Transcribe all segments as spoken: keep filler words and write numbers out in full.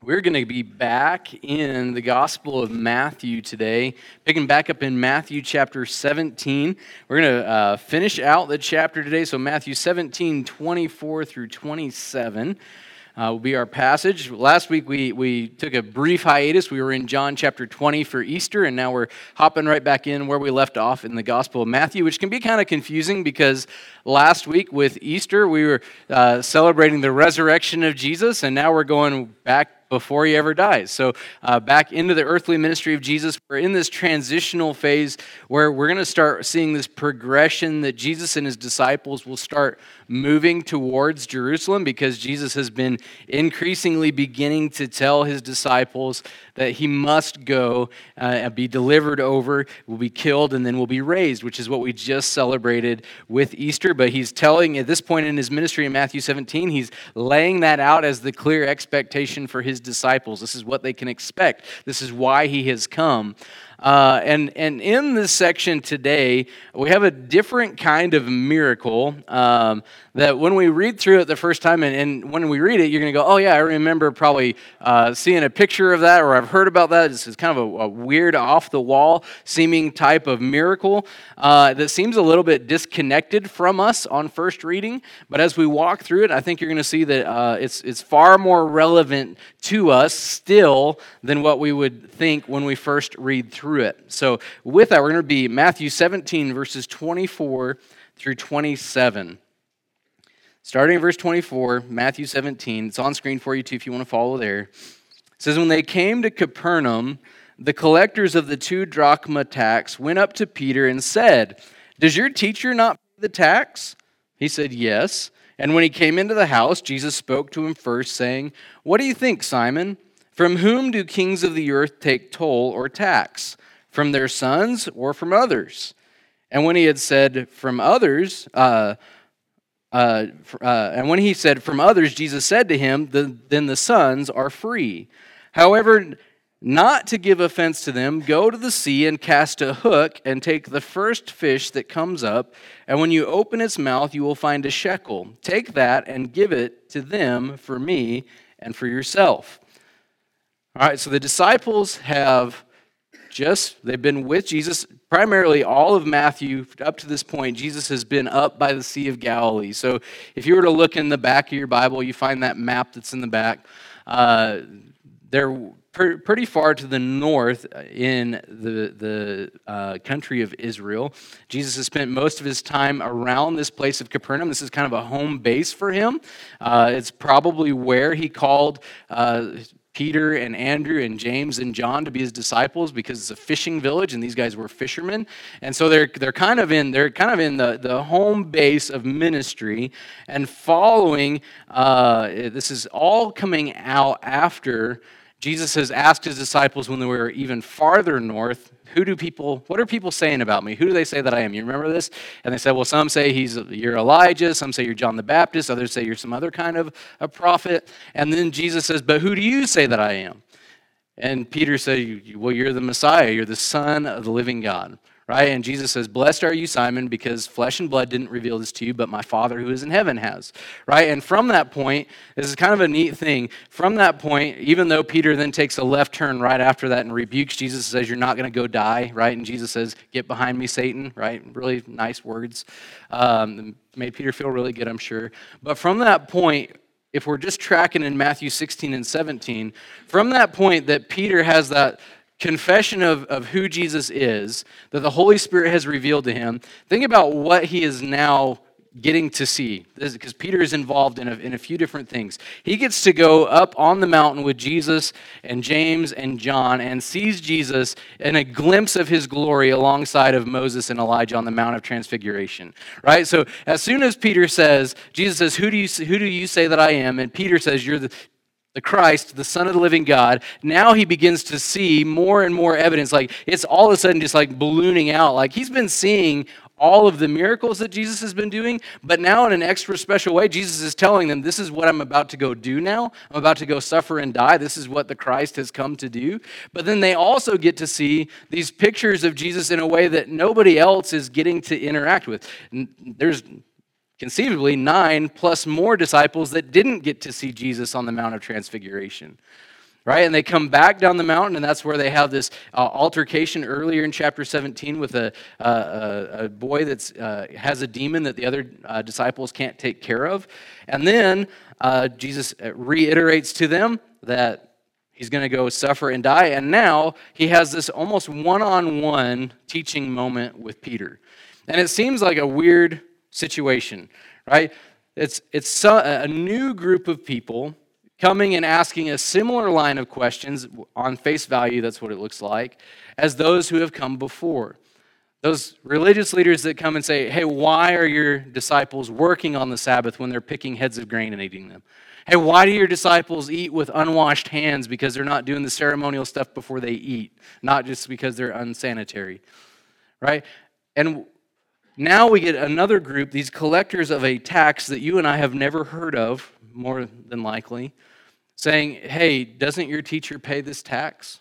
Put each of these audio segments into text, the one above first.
We're going to be back in the Gospel of Matthew today, picking back up in Matthew chapter seventeen. We're going to uh, finish out the chapter today, so Matthew seventeen, twenty-four through twenty-seven. Uh, will be our passage. Last week we, we took a brief hiatus. We were in John chapter twenty for Easter, and now we're hopping right back in where we left off in the Gospel of Matthew, which can be kind of confusing because last week with Easter we were uh, celebrating the resurrection of Jesus, and now we're going back before he ever dies. So uh, back into the earthly ministry of Jesus. We're in this transitional phase where we're going to start seeing this progression that Jesus and his disciples will start moving towards Jerusalem, because Jesus has been increasingly beginning to tell his disciples that he must go uh, and be delivered over, will be killed, and then will be raised, which is what we just celebrated with Easter. But he's telling, at this point in his ministry in Matthew seventeen, he's laying that out as the clear expectation for his disciples. This is what they can expect. This is why he has come. Uh, and, and in this section today, we have a different kind of miracle um, that when we read through it the first time, and, and when we read it, you're going to go, oh yeah, I remember probably uh, seeing a picture of that, or I've heard about that. This is kind of a, a weird, off-the-wall seeming type of miracle uh, that seems a little bit disconnected from us on first reading. But as we walk through it, I think you're going to see that uh, it's, it's far more relevant to us still than what we would think when we first read through it. So with that, we're going to be Matthew seventeen, verses twenty-four through twenty-seven. Starting in verse twenty-four, Matthew seventeen. It's on screen for you too if you want to follow there. It says, when they came to Capernaum, the collectors of the two drachma tax went up to Peter and said, "Does your teacher not pay the tax?" He said, "Yes." And when he came into the house, Jesus spoke to him first, saying, "What do you think, Simon? From whom do kings of the earth take toll or tax? From their sons or from others?" And when he had said, "From others," uh, uh, uh, and when he said, "From others," Jesus said to him, the, "Then the sons are free. However, not to give offense to them, go to the sea and cast a hook and take the first fish that comes up, and when you open its mouth, you will find a shekel. Take that and give it to them for me and for yourself." All right, so the disciples have just, they've been with Jesus primarily all of Matthew up to this point. Jesus has been up by the Sea of Galilee. So if you were to look in the back of your Bible, you find that map that's in the back. Uh, they're pr- pretty far to the north in the, the uh, country of Israel. Jesus has spent most of his time around this place of Capernaum. This is kind of a home base for him. Uh, it's probably where he called Uh, Peter and Andrew and James and John to be his disciples, because it's a fishing village and these guys were fishermen. And so they're they're kind of in they're kind of in the, the home base of ministry, and following uh, this is all coming out after Jesus has asked his disciples when they were even farther north, who do people, what are people saying about me? Who do they say that I am? You remember this? And they said, well, some say he's you're Elijah, some say you're John the Baptist, others say you're some other kind of a prophet. And then Jesus says, but who do you say that I am? And Peter said, well, you're the Messiah, you're the Son of the living God. Right? And Jesus says, blessed are you, Simon, because flesh and blood didn't reveal this to you, but my Father who is in heaven has. Right? And from that point, this is kind of a neat thing. From that point, even though Peter then takes a left turn right after that and rebukes Jesus, says, you're not going to go die. Right? And Jesus says, get behind me, Satan. Right? Really nice words. Um, made Peter feel really good, I'm sure. But from that point, if we're just tracking in Matthew sixteen and seventeen, from that point that Peter has that confession of, of who Jesus is, that the Holy Spirit has revealed to him, think about what he is now getting to see. Because Peter is involved in a, in a few different things. He gets to go up on the mountain with Jesus and James and John and sees Jesus in a glimpse of his glory alongside of Moses and Elijah on the Mount of Transfiguration. Right? So as soon as Peter says, Jesus says, who do you, who do you say that I am? And Peter says, you're the the Christ, the Son of the living God. Now he begins to see more and more evidence. Like it's all of a sudden just like ballooning out. Like he's been seeing all of the miracles that Jesus has been doing, but now in an extra special way, Jesus is telling them, this is what I'm about to go do now. I'm about to go suffer and die. This is what the Christ has come to do. But then they also get to see these pictures of Jesus in a way that nobody else is getting to interact with. There's conceivably nine plus more disciples that didn't get to see Jesus on the Mount of Transfiguration. right? And they come back down the mountain, and that's where they have this uh, altercation earlier in chapter seventeen with a, uh, a, a boy that uh, has a demon that the other uh, disciples can't take care of. And then uh, Jesus reiterates to them that he's going to go suffer and die. And now he has this almost one-on-one teaching moment with Peter. And it seems like a weird situation, right? It's, it's so, a new group of people coming and asking a similar line of questions on face value, that's what it looks like, as those who have come before. Those religious leaders that come and say, hey, why are your disciples working on the Sabbath when they're picking heads of grain and eating them? Hey, why do your disciples eat with unwashed hands because they're not doing the ceremonial stuff before they eat, not just because they're unsanitary, right? And now we get another group, these collectors of a tax that you and I have never heard of, more than likely, saying, hey, doesn't your teacher pay this tax?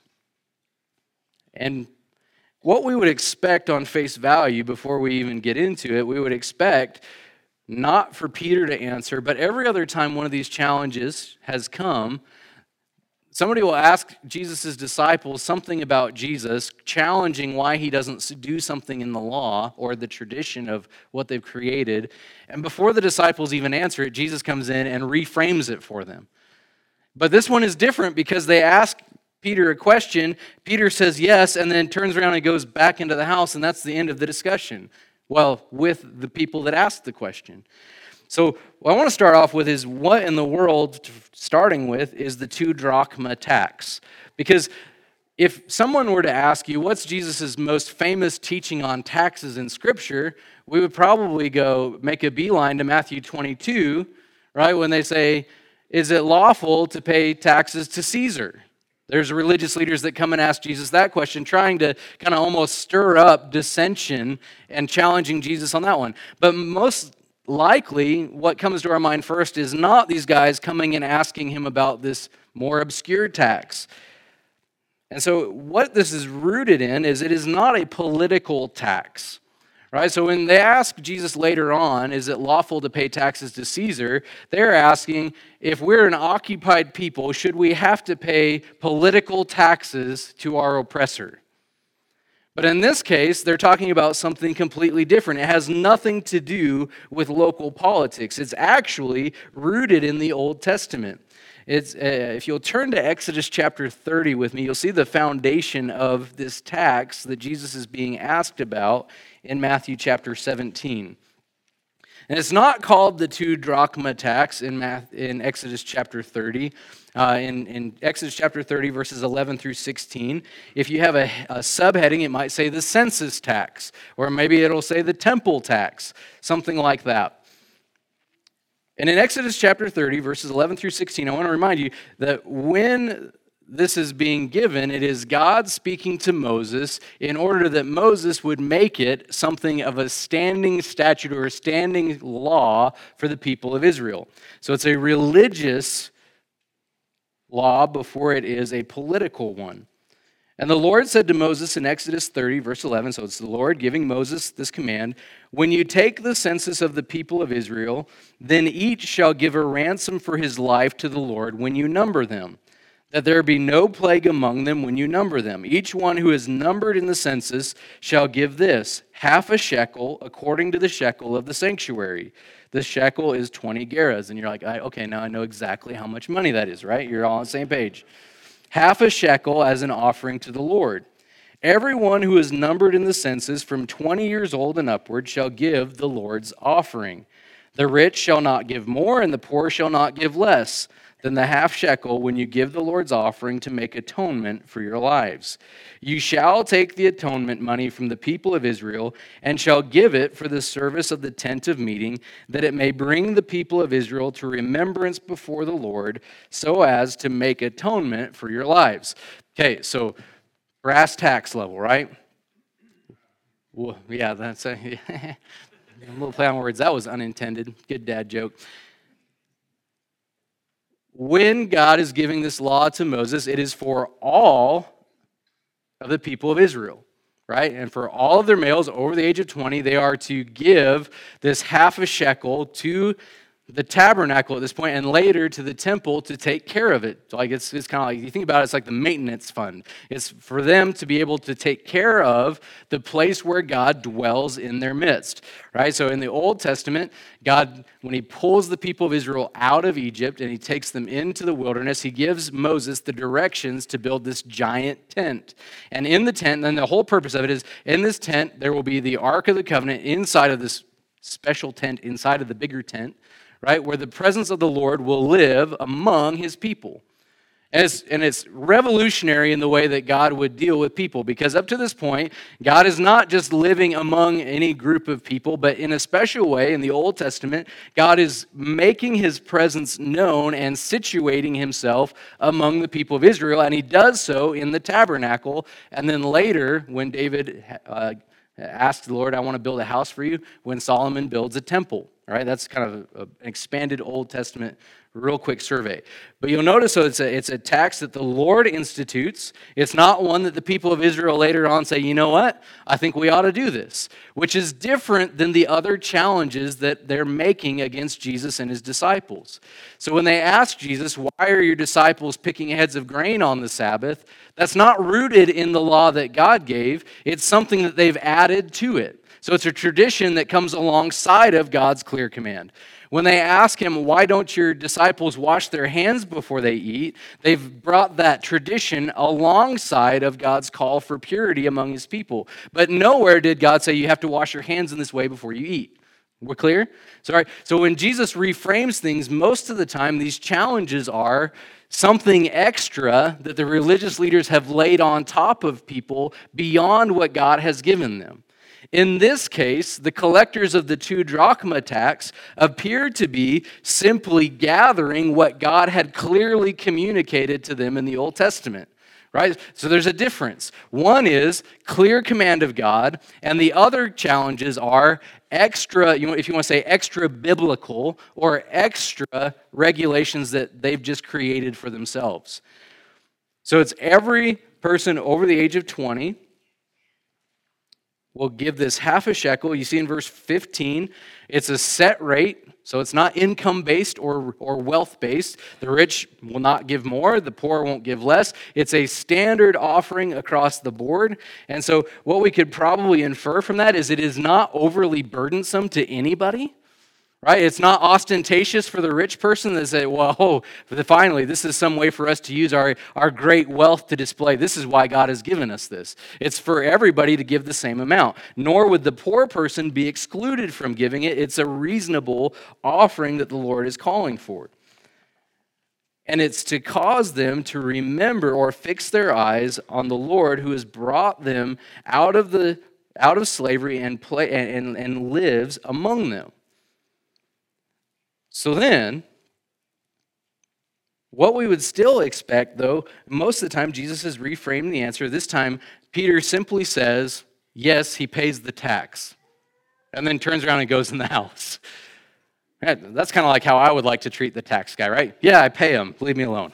And what we would expect on face value before we even get into it, we would expect not for Peter to answer, but every other time one of these challenges has come, somebody will ask Jesus' disciples something about Jesus, challenging why he doesn't do something in the law or the tradition of what they've created. And before the disciples even answer it, Jesus comes in and reframes it for them. But this one is different because they ask Peter a question, Peter says yes, and then turns around and goes back into the house, and that's the end of the discussion. Well, with the people that asked the question. So what I want to start off with is what in the world, starting with, is the two drachma tax? Because if someone were to ask you, what's Jesus' most famous teaching on taxes in Scripture, we would probably go make a beeline to Matthew twenty-two, right, when they say, is it lawful to pay taxes to Caesar? There's religious leaders that come and ask Jesus that question, trying to kind of almost stir up dissension and challenging Jesus on that one. But most likely, what comes to our mind first is not these guys coming and asking him about this more obscure tax. And so what this is rooted in is it is not a political tax. Right? So when they ask Jesus later on, is it lawful to pay taxes to Caesar? They're asking, if we're an occupied people, should we have to pay political taxes to our oppressor? But in this case, they're talking about something completely different. It has nothing to do with local politics. It's actually rooted in the Old Testament. It's, uh, if you'll turn to Exodus chapter thirty with me, you'll see the foundation of this tax that Jesus is being asked about in Matthew chapter seventeen. And it's not called the two drachma tax in, Math, in Exodus chapter thirty. Uh, in, in Exodus chapter thirty, verses eleven through sixteen, if you have a, a subheading, it might say the census tax, or maybe it'll say the temple tax, something like that. And in Exodus chapter thirty, verses eleven through sixteen, I want to remind you that when this is being given, it is God speaking to Moses in order that Moses would make it something of a standing statute or a standing law for the people of Israel. So it's a religious law before it is a political one. And the Lord said to Moses in Exodus thirty, verse eleven, so it's the Lord giving Moses this command, when you take the census of the people of Israel, then each shall give a ransom for his life to the Lord when you number them, that there be no plague among them when you number them. Each one who is numbered in the census shall give this, half a shekel according to the shekel of the sanctuary. The shekel is twenty gerahs. And you're like, okay, now I know exactly how much money that is, right? You're all on the same page. Half a shekel as an offering to the Lord. Everyone who is numbered in the census from twenty years old and upward shall give the Lord's offering. The rich shall not give more, and the poor shall not give less than the half shekel when you give the Lord's offering to make atonement for your lives. You shall take the atonement money from the people of Israel and shall give it for the service of the tent of meeting, that it may bring the people of Israel to remembrance before the Lord, so as to make atonement for your lives. Okay, so brass tacks level, right? Well, yeah, that's a, a little play on words. That was unintended. Good dad joke. When God is giving this law to Moses, it is for all of the people of Israel, right? And for all of their males over the age of twenty, they are to give this half a shekel to the tabernacle at this point, and later to the temple to take care of it. Like it's, it's kind of like, you think about it, it's like the maintenance fund. It's for them to be able to take care of the place where God dwells in their midst, right? So in the Old Testament, God, when he pulls the people of Israel out of Egypt and he takes them into the wilderness, he gives Moses the directions to build this giant tent. And in the tent, and the whole purpose of it is, in this tent, there will be the Ark of the Covenant inside of this special tent, inside of the bigger tent, right, where the presence of the Lord will live among his people. And it's, and it's revolutionary in the way that God would deal with people, because up to this point, God is not just living among any group of people, but in a special way in the Old Testament, God is making his presence known and situating himself among the people of Israel, and he does so in the tabernacle. And then later, when David uh, asked the Lord, I want to build a house for you, when Solomon builds a temple. All right, that's kind of a, an expanded Old Testament, real quick survey. But you'll notice, so it's a, it's a tax that the Lord institutes. It's not one that the people of Israel later on say, you know what, I think we ought to do this, which is different than the other challenges that they're making against Jesus and his disciples. So when they ask Jesus, why are your disciples picking heads of grain on the Sabbath, that's not rooted in the law that God gave. It's something that they've added to it. So it's a tradition that comes alongside of God's clear command. When they ask him, why don't your disciples wash their hands before they eat, they've brought that tradition alongside of God's call for purity among his people. But nowhere did God say you have to wash your hands in this way before you eat. We're clear? Sorry. So when Jesus reframes things, most of the time these challenges are something extra that the religious leaders have laid on top of people beyond what God has given them. In this case, the collectors of the two drachma tax appeared to be simply gathering what God had clearly communicated to them in the Old Testament, right? So there's a difference. One is clear command of God, and the other challenges are extra, you know, if you want to say extra biblical or extra regulations that they've just created for themselves. So it's every person over the age of twenty will give this half a shekel. You see in verse fifteen, it's a set rate, so it's not income-based or, or wealth-based. The rich will not give more, the poor won't give less. It's a standard offering across the board. And so what we could probably infer from that is it is not overly burdensome to anybody. Right? It's not ostentatious for the rich person to say, whoa, finally, this is some way for us to use our, our great wealth to display. This is why God has given us this. It's for everybody to give the same amount. Nor would the poor person be excluded from giving it. It's a reasonable offering that the Lord is calling for. And it's to cause them to remember or fix their eyes on the Lord who has brought them out of the out of slavery and play and, and lives among them. So then, what we would still expect, though, most of the time Jesus has reframed the answer. This time, Peter simply says, yes, he pays the tax, and then turns around and goes in the house. That's kind of like how I would like to treat the tax guy, right? Yeah, I pay him. Leave me alone.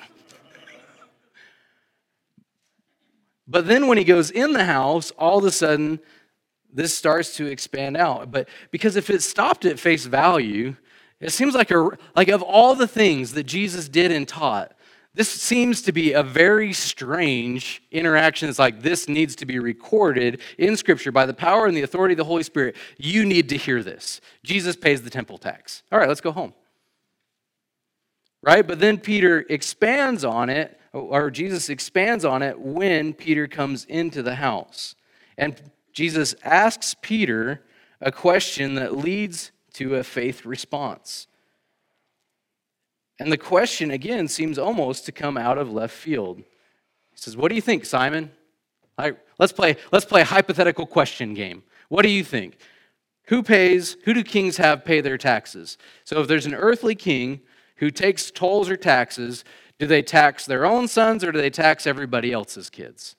But then when he goes in the house, all of a sudden, this starts to expand out. But because if it stopped at face value, it seems like, a, like of all the things that Jesus did and taught, this seems to be a very strange interaction. It's like this needs to be recorded in Scripture by the power and the authority of the Holy Spirit. You need to hear this. Jesus pays the temple tax. All right, let's go home. Right? But then Peter expands on it, or Jesus expands on it when Peter comes into the house. And Jesus asks Peter a question that leads to a faith response. And the question, again, seems almost to come out of left field. He says, what do you think, Simon? All right, let's play, let's play a hypothetical question game. What do you think? Who pays, who do kings have pay their taxes? So if there's an earthly king who takes tolls or taxes, do they tax their own sons or do they tax everybody else's kids?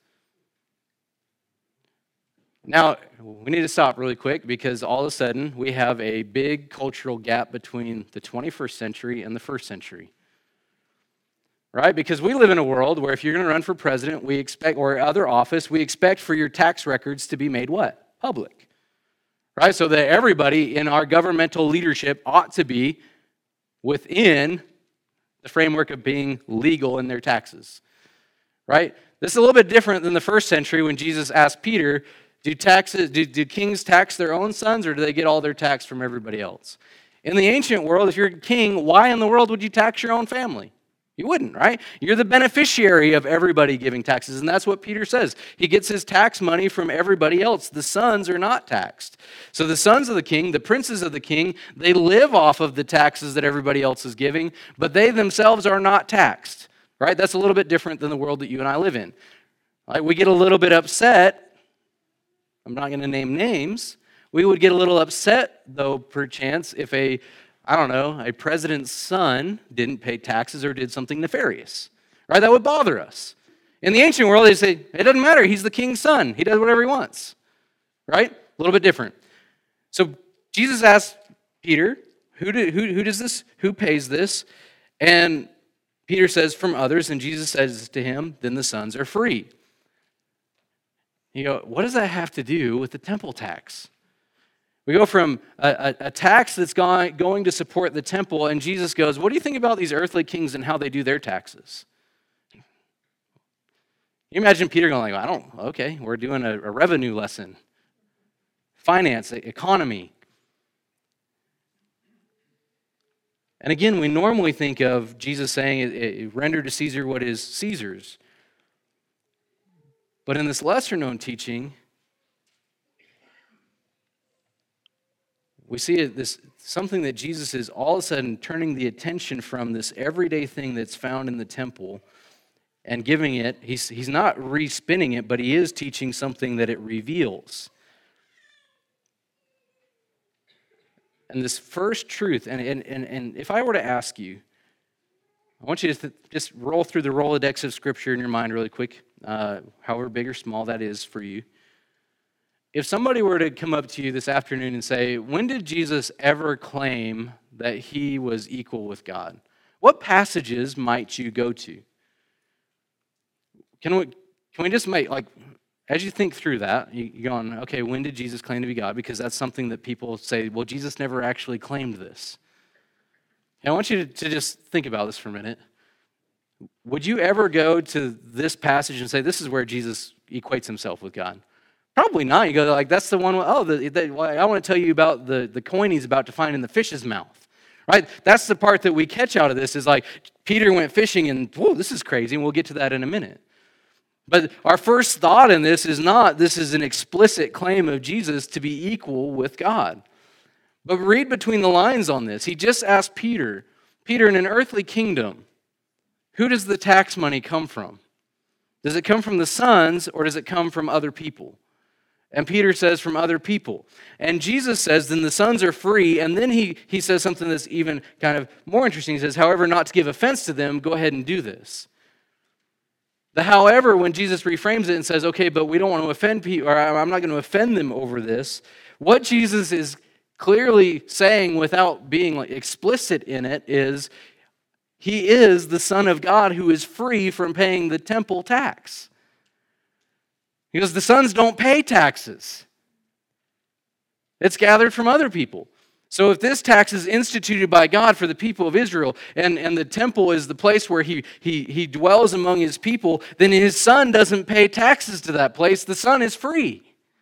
Now, we need to stop really quick because all of a sudden we have a big cultural gap between the twenty-first century and the first century. Right? Because we live in a world where if you're going to run for president, we expect, or other office, we expect for your tax records to be made what? Public. Right? So that everybody in our governmental leadership ought to be within the framework of being legal in their taxes, right? This is a little bit different than the first century when Jesus asked Peter, do taxes, do, do kings tax their own sons, or do they get all their tax from everybody else? In the ancient world, if you're a king, why in the world would you tax your own family? You wouldn't, right? You're the beneficiary of everybody giving taxes, and that's what Peter says. He gets his tax money from everybody else. The sons are not taxed. So the sons of the king, the princes of the king, they live off of the taxes that everybody else is giving, but they themselves are not taxed, right? That's a little bit different than the world that you and I live in. Right? We get a little bit upset. I'm not going to name names. We would get a little upset, though, perchance, if a I don't know, a president's son didn't pay taxes or did something nefarious, right? That would bother us. In the ancient world, they say, it doesn't matter. He's the king's son. He does whatever he wants, right? A little bit different. So Jesus asked Peter, who, do, who, who does this, who pays this? And Peter says, from others. And Jesus says to him, then the sons are free. You go, what does that have to do with the temple tax? We go from a, a, a tax that's going, going to support the temple, and Jesus goes, what do you think about these earthly kings and how they do their taxes? You imagine Peter going like, I don't, okay, we're doing a, a revenue lesson. Finance, economy. And again, we normally think of Jesus saying, render to Caesar what is Caesar's. But in this lesser known teaching, we see it, this something that Jesus is all of a sudden turning the attention from this everyday thing that's found in the temple and giving it, he's, he's not re-spinning it, but he is teaching something that it reveals. And this first truth, and, and, and, and if I were to ask you, I want you to th- just roll through the Rolodex of Scripture in your mind really quick, uh, however big or small that is for you. If somebody were to come up to you this afternoon and say, when did Jesus ever claim that he was equal with God? What passages might you go to? Can we, can we just make, like, as you think through that, you, you're going, okay, when did Jesus claim to be God? Because that's something that people say, well, Jesus never actually claimed this. And I want you to, to just think about this for a minute. Would you ever go to this passage and say, this is where Jesus equates himself with God? Probably not. You go like, that's the one, oh, the, the, I want to tell you about the, the coin he's about to find in the fish's mouth, right? That's the part that we catch out of this is like, Peter went fishing and, whoa, this is crazy, and we'll get to that in a minute. But our first thought in this is not, this is an explicit claim of Jesus to be equal with God. But read between the lines on this. He just asked Peter, Peter, in an earthly kingdom, who does the tax money come from? Does it come from the sons or does it come from other people? And Peter says from other people. And Jesus says, then the sons are free. And then he, he says something that's even kind of more interesting. He says, however, not to give offense to them, go ahead and do this. The however, when Jesus reframes it and says, okay, but we don't want to offend people, or I'm not going to offend them over this, what Jesus is clearly saying without being like explicit in it is, he is the Son of God who is free from paying the temple tax. Because the sons don't pay taxes. It's gathered from other people. So if this tax is instituted by God for the people of Israel, and, and the temple is the place where he, he, he dwells among his people, then his son doesn't pay taxes to that place. The son is free.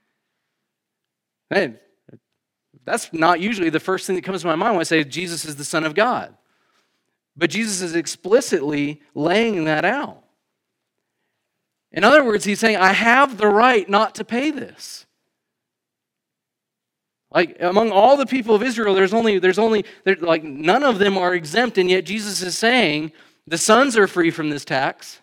And that's not usually the first thing that comes to my mind when I say Jesus is the Son of God. But Jesus is explicitly laying that out. In other words, he's saying, I have the right not to pay this. Like, among all the people of Israel, there's only, there's only, there, like, none of them are exempt, and yet Jesus is saying, the sons are free from this tax.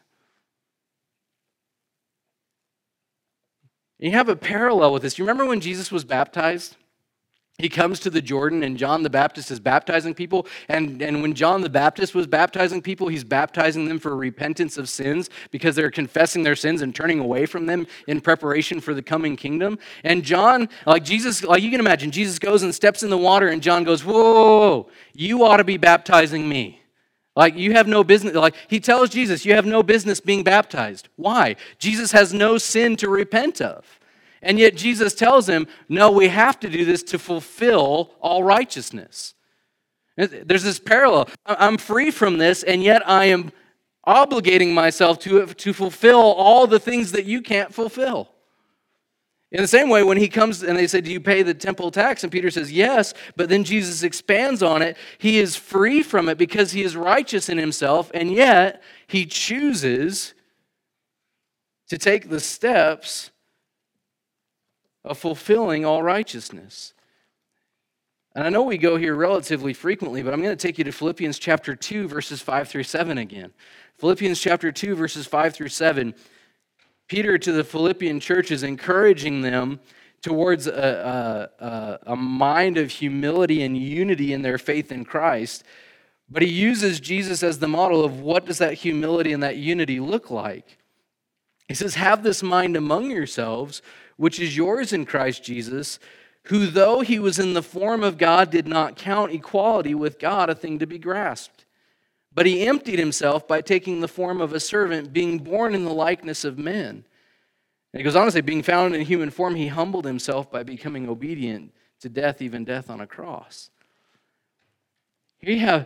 You have a parallel with this. You remember when Jesus was baptized? He comes to the Jordan, and John the Baptist is baptizing people. And, and when John the Baptist was baptizing people, he's baptizing them for repentance of sins because they're confessing their sins and turning away from them in preparation for the coming kingdom. And John, like Jesus, like you can imagine, Jesus goes and steps in the water, and John goes, whoa, whoa, whoa, you ought to be baptizing me. Like, you have no business. Like, he tells Jesus, you have no business being baptized. Why? Jesus has no sin to repent of. And yet Jesus tells him, no, we have to do this to fulfill all righteousness. There's this parallel. I'm free from this, and yet I am obligating myself to, to fulfill all the things that you can't fulfill. In the same way, when he comes and they say, do you pay the temple tax? And Peter says, yes, but then Jesus expands on it. He is free from it because he is righteous in himself, and yet he chooses to take the steps of fulfilling all righteousness. And I know we go here relatively frequently, but I'm going to take you to Philippians chapter two, verses five through seven again. Philippians chapter two, verses five through seven. Peter to the Philippian church is encouraging them towards a, a, a mind of humility and unity in their faith in Christ. But he uses Jesus as the model of what does that humility and that unity look like. He says, have this mind among yourselves, which is yours in Christ Jesus, who though he was in the form of God, did not count equality with God a thing to be grasped. But he emptied himself by taking the form of a servant, being born in the likeness of men. And he goes on to say, being found in human form, he humbled himself by becoming obedient to death, even death on a cross. Here you have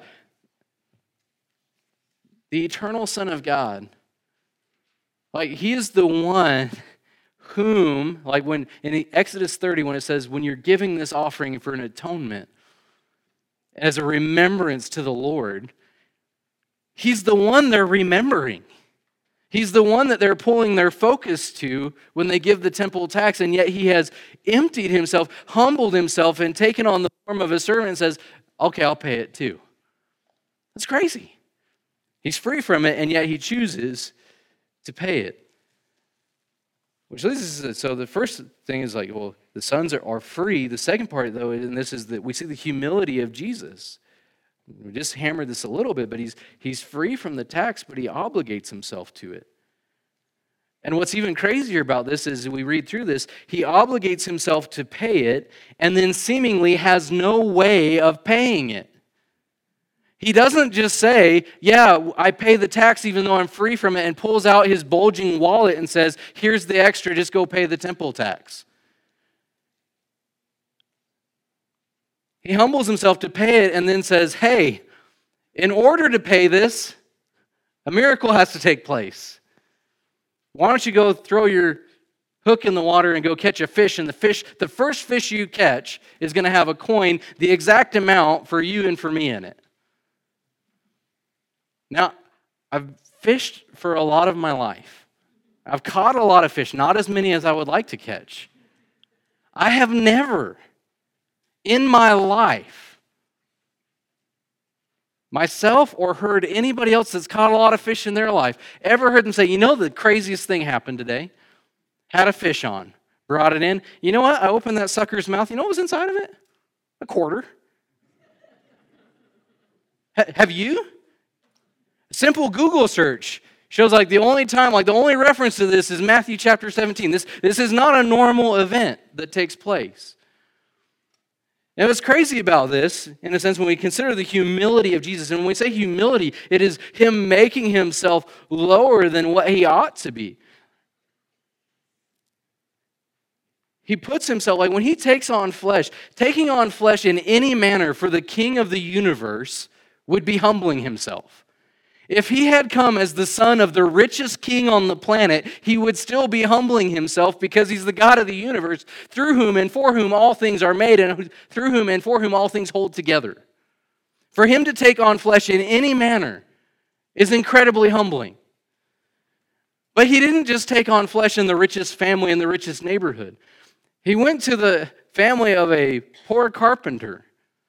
the eternal Son of God. Like, he is the one whom, like when in Exodus thirty, when it says, when you're giving this offering for an atonement, as a remembrance to the Lord, he's the one they're remembering. He's the one that they're pulling their focus to when they give the temple tax, and yet he has emptied himself, humbled himself, and taken on the form of a servant and says, okay, I'll pay it too. That's crazy. He's free from it, and yet he chooses to pay it. Which leads us, so the first thing is like, well, the sons are, are free. The second part, though, and this is that we see the humility of Jesus. We just hammered this a little bit, but he's he's free from the tax, but he obligates himself to it. And what's even crazier about this is we read through this, he obligates himself to pay it and then seemingly has no way of paying it. He doesn't just say, yeah, I pay the tax even though I'm free from it, and pulls out his bulging wallet and says, here's the extra, just go pay the temple tax. He humbles himself to pay it and then says, hey, in order to pay this, a miracle has to take place. Why don't you go throw your hook in the water and go catch a fish, and the fish, the first fish you catch is going to have a coin, the exact amount for you and for me in it. Now, I've fished for a lot of my life. I've caught a lot of fish, not as many as I would like to catch. I have never in my life, myself or heard anybody else that's caught a lot of fish in their life, ever heard them say, you know, the craziest thing happened today? Had a fish on, brought it in. You know what? I opened that sucker's mouth. You know what was inside of it? A quarter. H- have you? A simple Google search shows like the only time, like the only reference to this is Matthew chapter seventeen. This, this is not a normal event that takes place. And what's crazy about this, in a sense, when we consider the humility of Jesus, and when we say humility, it is him making himself lower than what he ought to be. He puts himself, like when he takes on flesh, taking on flesh in any manner for the King of the universe would be humbling himself. If he had come as the son of the richest king on the planet, he would still be humbling himself because he's the God of the universe, through whom and for whom all things are made, and through whom and for whom all things hold together. For him to take on flesh in any manner is incredibly humbling. But he didn't just take on flesh in the richest family in the richest neighborhood. He went to the family of a poor carpenter.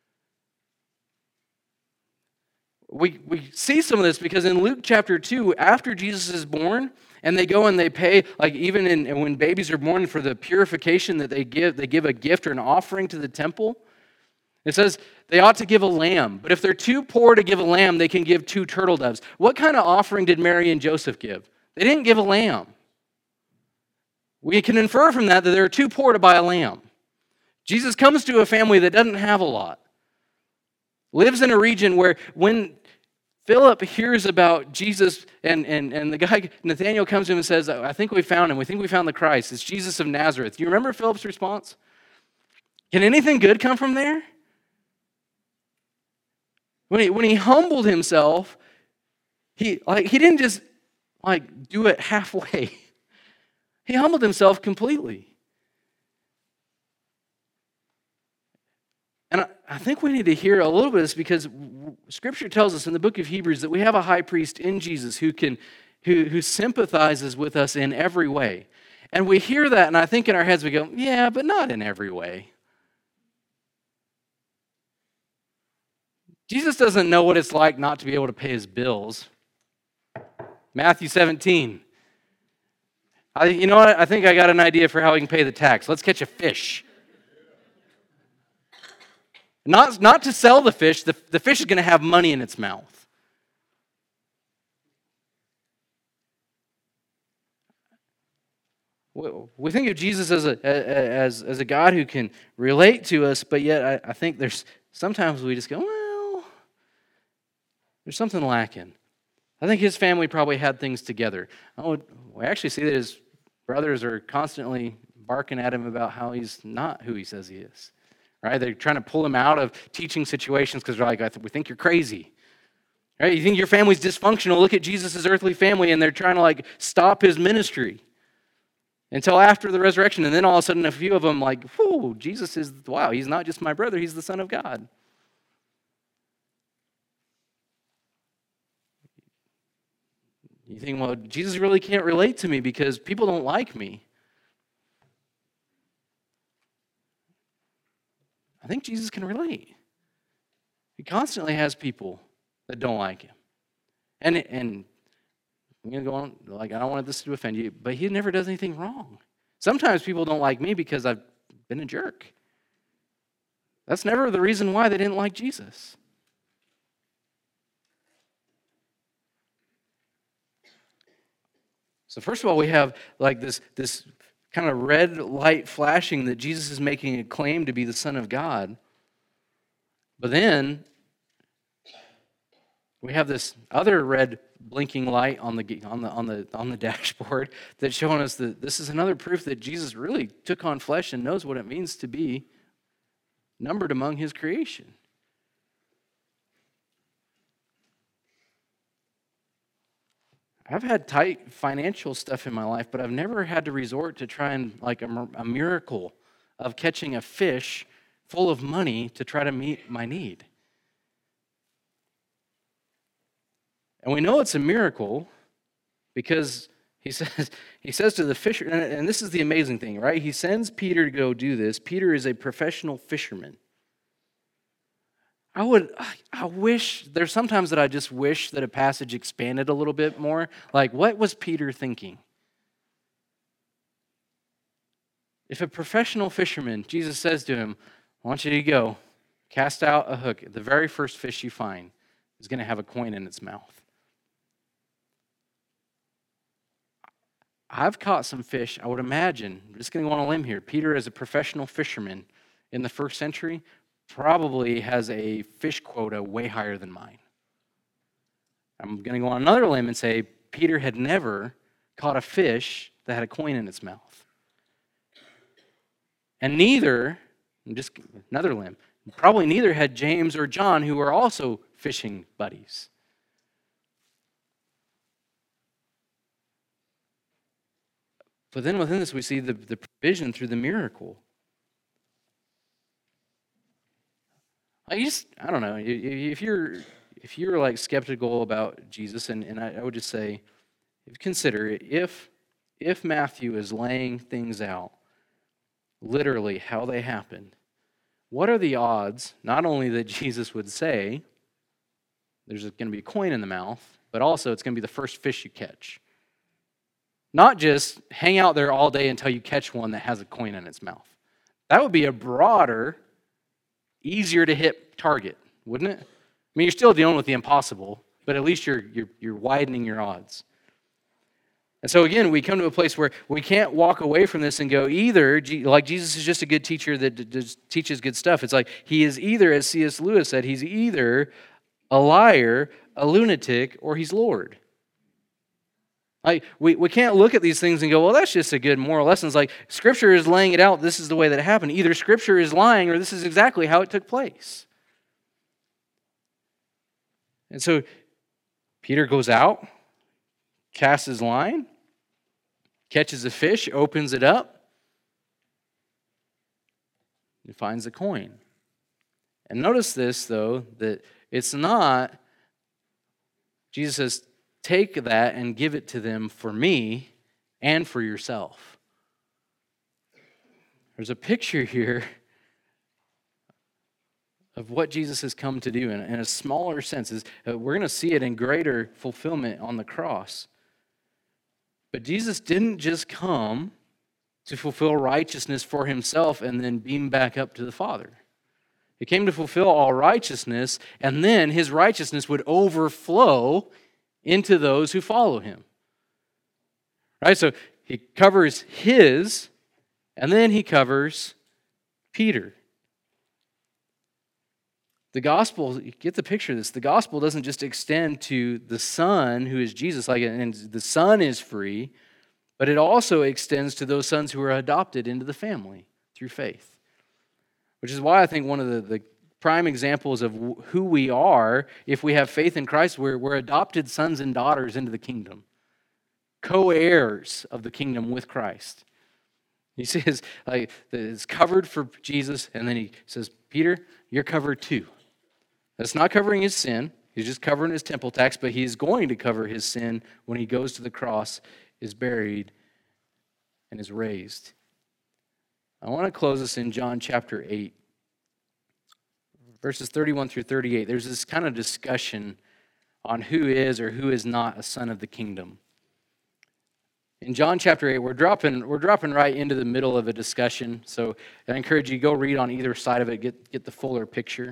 We we see some of this because in Luke chapter two, after Jesus is born, and they go and they pay, like even in, when babies are born, for the purification that they give, they give a gift or an offering to the temple. It says they ought to give a lamb, but if they're too poor to give a lamb, they can give two turtle doves. What kind of offering did Mary and Joseph give? They didn't give a lamb. We can infer from that that they're too poor to buy a lamb. Jesus comes to a family that doesn't have a lot. Lives in a region where when Philip hears about Jesus and, and, and the guy, Nathanael, comes to him and says, I think we found him. We think we found the Christ. It's Jesus of Nazareth. Do you remember Philip's response? Can anything good come from there? When he, when he humbled himself, he like he didn't just like do it halfway. He humbled himself completely. And I, I think we need to hear a little bit of this because Scripture tells us in the book of Hebrews that we have a high priest in Jesus who can who, who sympathizes with us in every way. And we hear that, and I think in our heads we go, yeah, but not in every way. Jesus doesn't know what it's like not to be able to pay his bills. Matthew seventeen. I, you know what? I think I got an idea for how we can pay the tax. Let's catch a fish. Not, not to sell the fish. The, the fish is going to have money in its mouth. We think of Jesus as a as, as a God who can relate to us, but yet I, I think there's sometimes we just go, well, there's something lacking. I think his family probably had things together. Oh, we actually see that his brothers are constantly barking at him about how he's not who he says he is. Right? They're trying to pull him out of teaching situations because they're like, I th- we think you're crazy. Right? You think your family's dysfunctional. Look at Jesus' earthly family, and they're trying to like stop his ministry until after the resurrection. And then all of a sudden, a few of them like, whoa, Jesus is, wow, he's not just my brother, he's the Son of God. You think, well, Jesus really can't relate to me because people don't like me. I think Jesus can relate. He constantly has people that don't like him. And, and I'm going to go on, like, I don't want this to offend you, but he never does anything wrong. Sometimes people don't like me because I've been a jerk. That's never the reason why they didn't like Jesus. So first of all, we have like this, this kind of red light flashing that Jesus is making a claim to be the Son of God. But then we have this other red blinking light on the on the on the on the dashboard that's showing us that this is another proof that Jesus really took on flesh and knows what it means to be numbered among his creation. I've had tight financial stuff in my life, but I've never had to resort to trying like a, a miracle of catching a fish full of money to try to meet my need. And we know it's a miracle because he says he says to the fisher, and this is the amazing thing, right? He sends Peter to go do this. Peter is a professional fisherman. I would, I wish, there's sometimes that I just wish that a passage expanded a little bit more. Like, what was Peter thinking? If a professional fisherman, Jesus says to him, I want you to go, cast out a hook. The very first fish you find is going to have a coin in its mouth. I've caught some fish, I would imagine, I'm just going to go on a limb here. Peter, as a professional fisherman in the first century, probably has a fish quota way higher than mine. I'm going to go on another limb and say Peter had never caught a fish that had a coin in its mouth. And neither, just another limb, probably neither had James or John, who were also fishing buddies. But then within this we see the, the provision through the miracle. I just, I don't know, if you're if you're like skeptical about Jesus, and, and I, I would just say, consider if if Matthew is laying things out, literally how they happened, what are the odds, not only that Jesus would say, there's going to be a coin in the mouth, but also it's going to be the first fish you catch. Not just hang out there all day until you catch one that has a coin in its mouth. That would be a broader, easier to hit target, wouldn't it? I mean, you're still dealing with the impossible, but at least you're you're you're widening your odds. And so again, we come to a place where we can't walk away from this and go either, like Jesus is just a good teacher that just teaches good stuff. It's like he is either, as C S Lewis said, he's either a liar, a lunatic, or he's Lord. Like we, we can't look at these things and go, well, that's just a good moral lesson. It's like Scripture is laying it out. This is the way that it happened. Either Scripture is lying or this is exactly how it took place. And so Peter goes out, casts his line, catches a fish, opens it up, and finds a coin. And notice this, though, that it's not, Jesus says, take that and give it to them for me and for yourself. There's a picture here of what Jesus has come to do in, in a smaller sense. Is, uh, we're going to see it in greater fulfillment on the cross. But Jesus didn't just come to fulfill righteousness for himself and then beam back up to the Father. He came to fulfill all righteousness, and then his righteousness would overflow into those who follow him. Right? So he covers his, and then he covers Peter. The gospel, you get the picture of this, the gospel doesn't just extend to the Son who is Jesus, like, and the Son is free, but it also extends to those sons who are adopted into the family through faith. Which is why I think one of the, the prime examples of who we are, if we have faith in Christ, we're, we're adopted sons and daughters into the kingdom, co-heirs of the kingdom with Christ. He says, like, it's covered for Jesus, and then he says, Peter, you're covered too. That's not covering his sin. He's just covering his temple tax, but he's going to cover his sin when he goes to the cross, is buried, and is raised. I want to close this in John chapter eight, verses thirty-one through thirty-eight. There's this kind of discussion on who is or who is not a son of the kingdom. In John chapter eight, we're dropping, we're dropping right into the middle of a discussion, so I encourage you to go read on either side of it, get, get the fuller picture.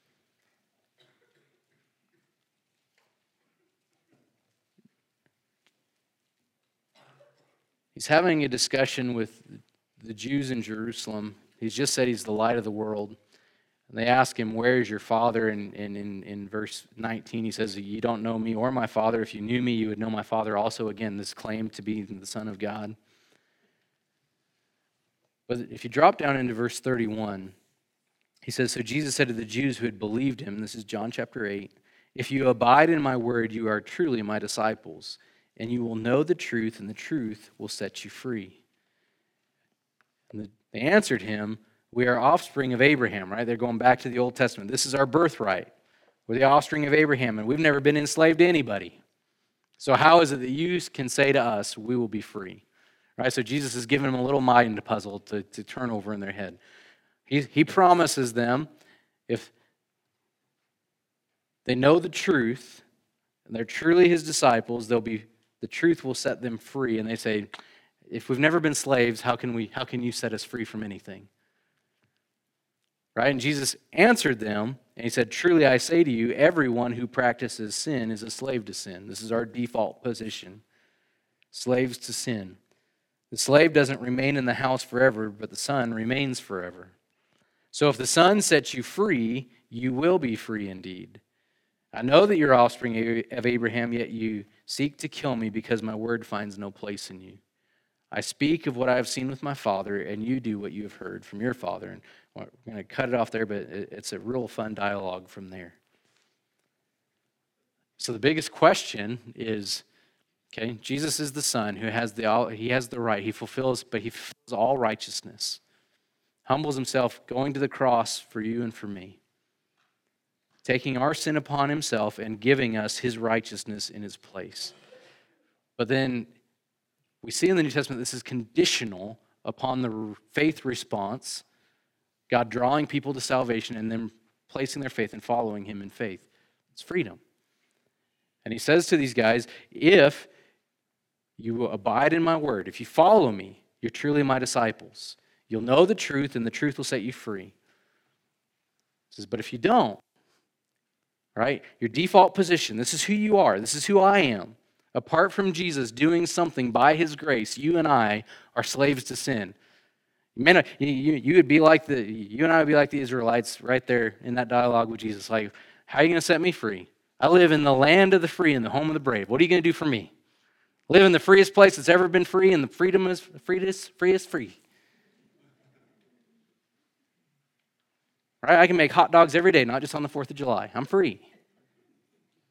He's having a discussion with the Jews in Jerusalem. He's just said he's the light of the world. And they ask him, where is your Father? And, and in, in verse nineteen, he says, you don't know me or my Father. If you knew me, you would know my Father also. Again, this claim to be the Son of God. But if you drop down into verse thirty-one, he says, so Jesus said to the Jews who had believed him, this is John chapter eight, if you abide in my word, you are truly my disciples, and you will know the truth, and the truth will set you free. And the, they answered him, we are offspring of Abraham, right? They're going back to the Old Testament. This is our birthright. We're the offspring of Abraham, and we've never been enslaved to anybody. So how is it that you can say to us, we will be free? Right? So Jesus is giving them a little mind puzzle to, to turn over in their head. He, he promises them, if they know the truth, and they're truly his disciples, they'll be, the truth will set them free. And they say, if we've never been slaves, how can we? How can you set us free from anything? Right? And Jesus answered them, and he said, truly I say to you, everyone who practices sin is a slave to sin. This is our default position. Slaves to sin. The slave doesn't remain in the house forever, but the son remains forever. So if the Son sets you free, you will be free indeed. I know that you're offspring of Abraham, yet you seek to kill me because my word finds no place in you. I speak of what I have seen with my Father, and you do what you have heard from your father. And we're going to cut it off there, but it's a real fun dialogue from there. So the biggest question is, okay, Jesus is the Son who has the he has the right. He fulfills, but he fulfills all righteousness. Humbles himself, going to the cross for you and for me. Taking our sin upon himself and giving us his righteousness in his place. But then we see in the New Testament this is conditional upon the faith response, God drawing people to salvation and then placing their faith and following him in faith. It's freedom. And he says to these guys, if you abide in my word, if you follow me, you're truly my disciples. You'll know the truth, and the truth will set you free. He says, but if you don't, right, your default position, this is who you are, this is who I am. Apart from Jesus doing something by his grace, you and I are slaves to sin. You, may not, you, you would be like the, you and I would be like the Israelites right there in that dialogue with Jesus. Like, how are you going to set me free? I live in the land of the free and the home of the brave. What are you going to do for me? Live in the freest place that's ever been free, and the freedom is freest, freest free. Right? I can make hot dogs every day, not just on the fourth of July. I'm free.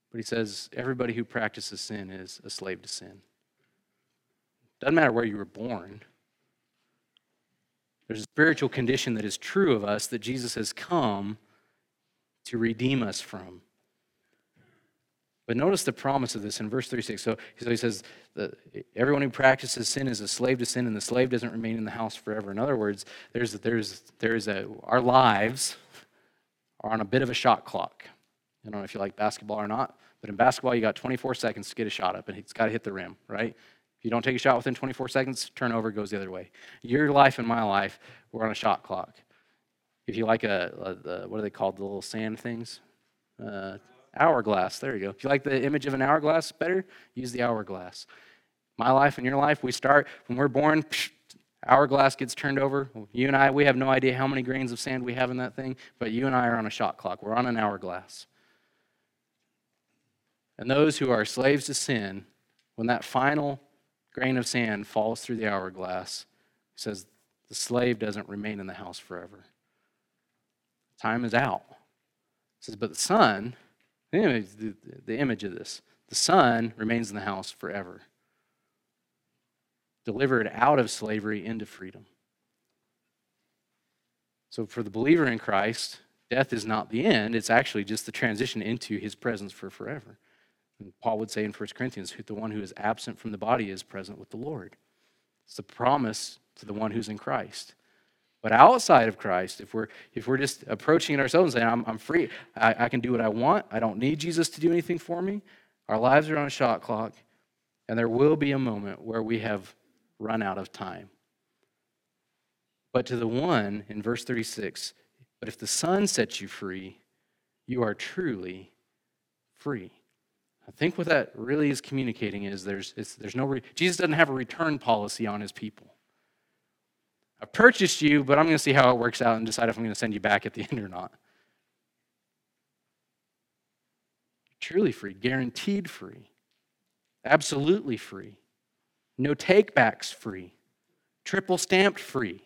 But he says everybody who practices sin is a slave to sin. Doesn't matter where you were born. There's a spiritual condition that is true of us that Jesus has come to redeem us from. But notice the promise of this in verse thirty-six. So, so he says, that everyone who practices sin is a slave to sin, and the slave doesn't remain in the house forever. In other words, there's there's there's a our lives are on a bit of a shot clock. I don't know if you like basketball or not, but in basketball you got twenty-four seconds to get a shot up, and it's got to hit the rim, right? If you don't take a shot within twenty-four seconds, turnover goes the other way. Your life and my life, we're on a shot clock. If you like a, a the, what are they called, the little sand things? Uh, Hourglass, there you go. If you like the image of an hourglass better, use the hourglass. My life and your life, we start, when we're born, psh, hourglass gets turned over. You and I, we have no idea how many grains of sand we have in that thing, but you and I are on a shot clock. We're on an hourglass. And those who are slaves to sin, when that final grain of sand falls through the hourglass, it says the slave doesn't remain in the house forever. Time is out. It says, but the son, the image, the, the image of this, the son remains in the house forever, delivered out of slavery into freedom. So for the believer in Christ, death is not the end. It's actually just the transition into his presence for forever. And Paul would say in First Corinthians, the one who is absent from the body is present with the Lord. It's the promise to the one who's in Christ. But outside of Christ, if we're if we're just approaching it ourselves and saying, I'm, I'm free, I, I can do what I want, I don't need Jesus to do anything for me, our lives are on a shot clock, and there will be a moment where we have run out of time. But to the one, in verse thirty-six, but if the Son sets you free, you are truly free. I think what that really is communicating is there's, it's, there's no, re- Jesus doesn't have a return policy on his people. I purchased you, but I'm going to see how it works out and decide if I'm going to send you back at the end or not. Truly free, guaranteed free, absolutely free, no takebacks free, triple stamped free.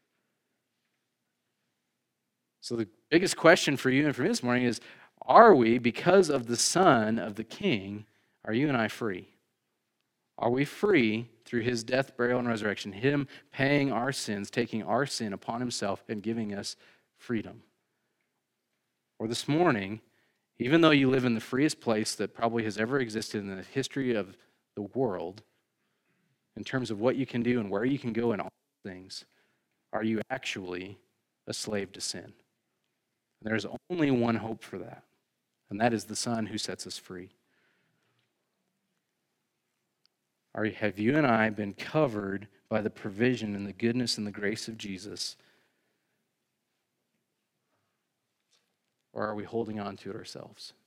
So the biggest question for you and for me this morning is, are we, because of the Son of the King, are you and I free? Are we free through his death, burial, and resurrection, him paying our sins, taking our sin upon himself and giving us freedom? Or this morning, even though you live in the freest place that probably has ever existed in the history of the world, in terms of what you can do and where you can go and all things, are you actually a slave to sin? There's only one hope for that, and that is the Son who sets us free. Are, have you and I been covered by the provision and the goodness and the grace of Jesus? Or are we holding on to it ourselves?